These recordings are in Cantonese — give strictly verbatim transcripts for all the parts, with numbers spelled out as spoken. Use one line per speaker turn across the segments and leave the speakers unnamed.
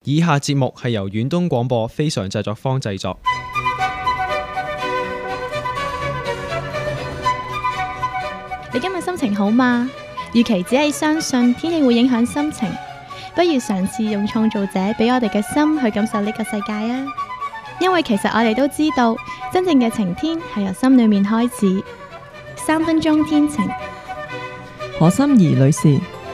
以下節目係由遠東廣播非常製作坊製作。
你今日心情好嗎？與其只係相信天氣會影響心情，不如嘗試用創造者俾我哋嘅心去感受呢個世界啊！因為其實我哋都知道，真正嘅晴天係由心裏面開始。三分鐘天晴，
何心怡女士。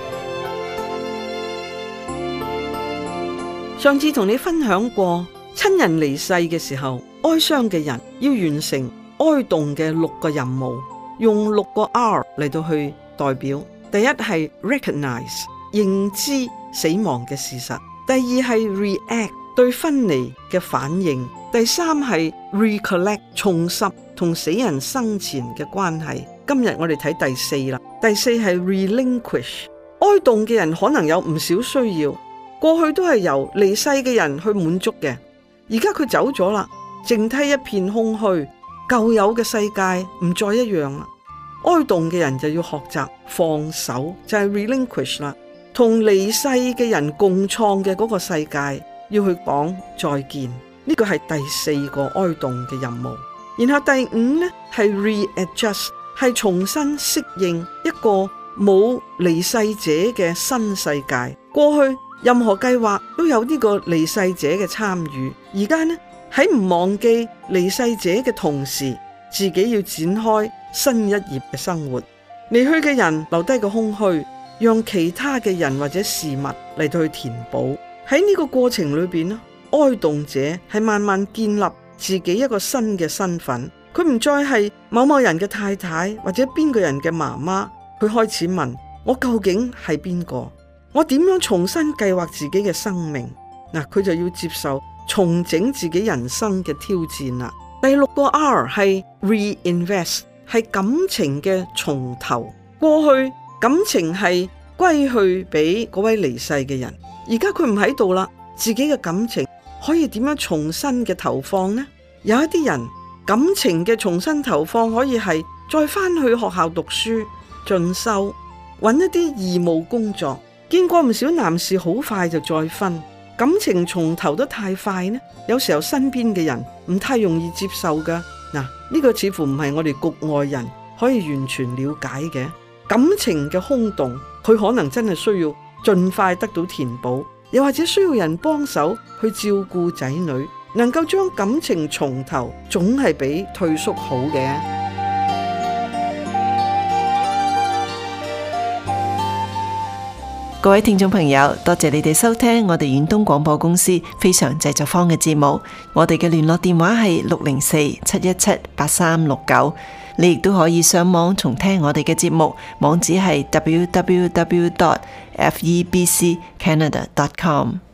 上次同你分享過，親人離世嘅時候，哀傷嘅人要完成哀悼嘅六個任務，用六個 R 嚟到去代表。第一係 recognize 認知死亡嘅事實，第二係 react 對分離嘅反應，第三係 recollect 重拾同死人生前嘅關係。今日我哋睇第四啦，第四係 relinquish 哀悼嘅人可能有唔少需要，過去都係由離世嘅人去滿足嘅，而家佢走咗啦，剩低一片空虛，舊有嘅世界唔再一樣啦。哀悼嘅人就要學習放手，就係 relinquish 啦，同離世嘅人共創嘅嗰個世界要去講再見，呢個係第四個哀悼嘅任務。然後第五呢係 readjust， 係重新適應一個冇離世者嘅新世界。過去任何計劃都有呢個離世者嘅參與，而家呢喺唔忘記離世者嘅同時，自己要展開新一頁嘅生活。離去嘅人留低個空虛，讓其他嘅人或者事物嚟到去填補。喺呢個過程裏邊呢，哀悼者係慢慢建立自己一個新嘅身份。佢唔再係某某人嘅太太或者邊個人嘅媽媽，佢開始問：我究竟係邊個？我點樣重新計劃自己嘅生命？嗱，佢就要接受重整自己人生嘅挑戰啦。第六個 R 係 reinvest， 係感情嘅重頭。過去感情係歸去俾嗰位離世嘅人，而家佢唔喺度啦，自己嘅感情可以點樣重新嘅投放呢？有一啲人感情嘅重新投放可以係再翻去學校讀書進修，揾一啲義務工作。見過唔少男士好快就再婚，感情重頭得太快呢，有時候身邊嘅人唔太容易接受噶。嗱，呢個似乎唔係我哋局外人可以完全了解嘅。感情嘅空洞，佢可能真係需要盡快得到填補，又或者需要人幫手去照顧仔女，能夠將感情重頭，總係比退縮好嘅。
各位聽眾朋友，多謝你哋收聽我哋遠東廣播公司非常製作坊嘅節目。我哋嘅聯絡電話係六零四七一七八三六九。你亦都可以上網重聽我哋嘅節目，網址係 double-u double-u double-u dot f e b c canada dot com。